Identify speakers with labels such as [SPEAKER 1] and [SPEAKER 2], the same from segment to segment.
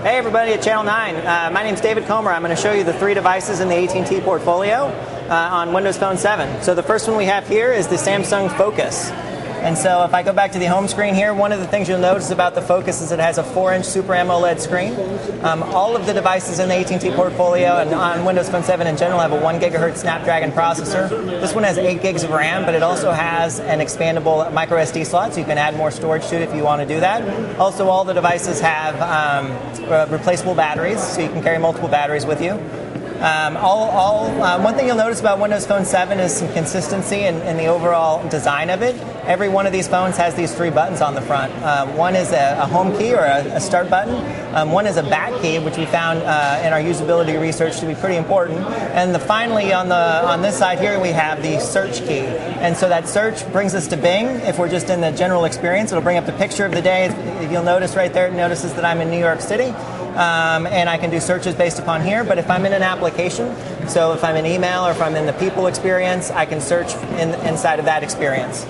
[SPEAKER 1] Hey everybody at Channel 9. My name's David Comer. I'm going to show you the three devices in the AT&T portfolio on Windows Phone 7. So the first one we have here is the Samsung Focus. And so if I go back to the home screen here, one of the things you'll notice about the Focus is it has a 4-inch Super AMOLED screen. All of the devices in the AT&T portfolio and on Windows Phone 7 in general have a 1 GHz Snapdragon processor. This one has 8 gigs of RAM, but it also has an expandable micro SD slot, so you can add more storage to it if you want to do that. Also, all the devices have replaceable batteries, so you can carry multiple batteries with you. One thing you'll notice about Windows Phone 7 is some consistency in the overall design of it. Every one of these phones has these three buttons on the front. One is a home key or a start button. One is a back key, which we found in our usability research to be pretty important. And finally, on this side here, we have the search key. And so that search brings us to Bing. If we're just in the general experience, it'll bring up the picture of the day. If you'll notice right there, it notices that I'm in New York City. And I can do searches based upon here, but if I'm in an application, so if I'm in email or if I'm in the people experience, I can search inside of that experience.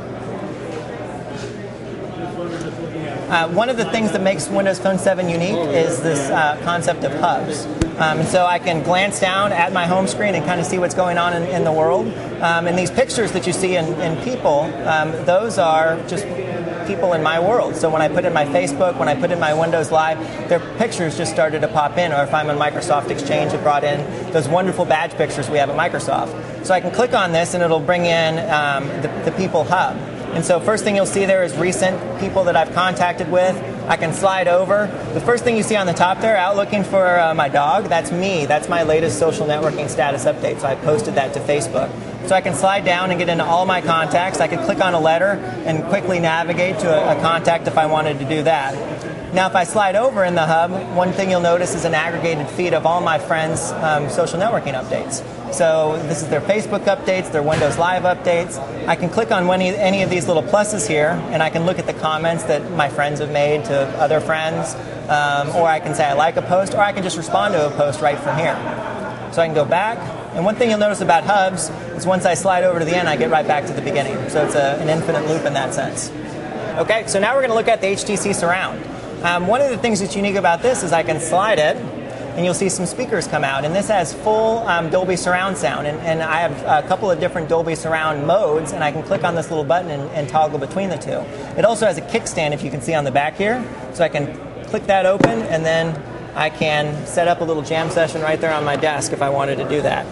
[SPEAKER 1] One of the things that makes Windows Phone 7 unique is this concept of hubs. And so I can glance down at my home screen and kind of see what's going on in the world. And these pictures that you see in people, those are just people in my world. So when I put in my Facebook, when I put in my Windows Live, their pictures just started to pop in. Or if I'm on Microsoft Exchange, it brought in those wonderful badge pictures we have at Microsoft. So I can click on this and it'll bring in the People Hub. And so first thing you'll see there is recent people that I've contacted with. I can slide over. The first thing you see on the top there, out looking for my dog, that's me. That's my latest social networking status update. So I posted that to Facebook. So I can slide down and get into all my contacts. I can click on a letter and quickly navigate to a contact if I wanted to do that. Now if I slide over in the hub, one thing you'll notice is an aggregated feed of all my friends' social networking updates. So this is their Facebook updates, their Windows Live updates. I can click on any of these little pluses here, and I can look at the comments that my friends have made to other friends, or I can say I like a post, or I can just respond to a post right from here. So I can go back, and one thing you'll notice about hubs is once I slide over to the end, I get right back to the beginning. So it's an infinite loop in that sense. Okay, so now we're going to look at the HTC Surround. One of the things that's unique about this is I can slide it, and you'll see some speakers come out. And this has full Dolby Surround sound. And I have a couple of different Dolby Surround modes, and I can click on this little button and toggle between the two. It also has a kickstand, if you can see on the back here. So I can click that open, and then I can set up a little jam session right there on my desk if I wanted to do that.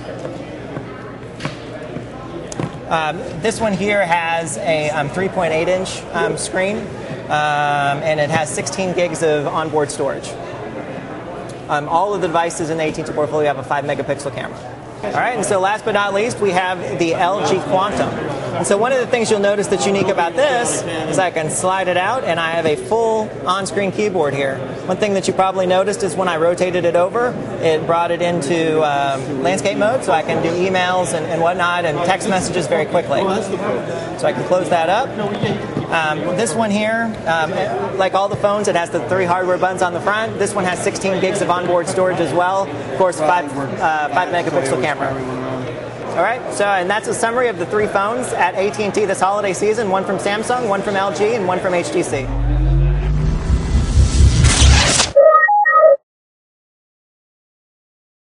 [SPEAKER 1] This one here has a 3.8-inch screen, and it has 16 gigs of onboard storage. All of the devices in the AT&T portfolio have a 5-megapixel camera. All right, and so last but not least, we have the LG Quantum. And so one of the things you'll notice that's unique about this is I can slide it out, and I have a full on-screen keyboard here. One thing that you probably noticed is when I rotated it over, it brought it into landscape mode, so I can do emails and whatnot and text messages very quickly. So I can close that up. This one here, like all the phones, it has the 3 hardware buttons on the front. This one has 16 gigs of onboard storage as well. Of course, 5-megapixel camera. All right, and that's a summary of the 3 phones at AT&T this holiday season, one from Samsung, one from LG, and one from HTC.